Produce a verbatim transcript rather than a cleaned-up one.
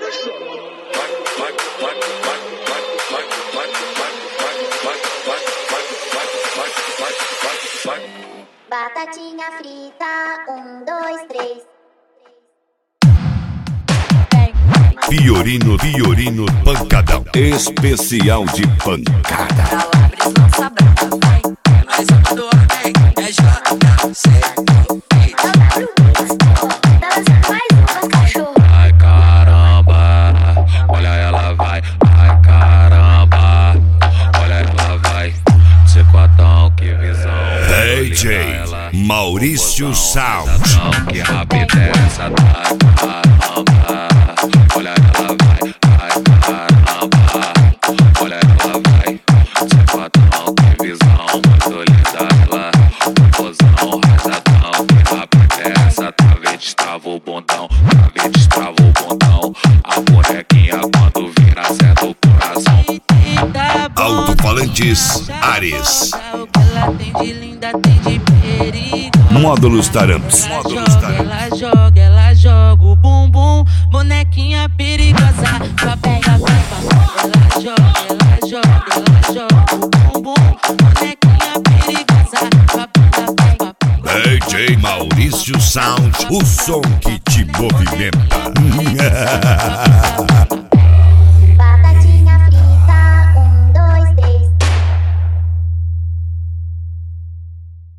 Batatinha frita, um, dois, três. Fiorino, Fiorino, pancadão. Especial de pancada. Calabres lança brava, vai. É nós amador, vem. É J C. Ai caramba, olha ela vai. Ai caramba, olha ela vai. Chicotão, que visão. D J Maurício Sound. Que rapidez, ai caramba. Olha ela vai, ai caramba. Olha ela vai. Chicotão, que visão. Muito linda ela. Confusão, rajadão. Que rapidez, através destrava o bundão. Através destrava o bundão. A bonequinha quando vira certo o coração. Alto-falantes Ares. O que ela tem de linda, tem de perigo. Módulos Taramps. Ela joga, ela joga, ela joga o bumbum. Bonequinha perigosa. Papega, papá. Ela joga, ela joga, ela joga o bumbum. Bonequinha perigosa. Papega, papá. D J Maurício Sound, o som que te movimenta.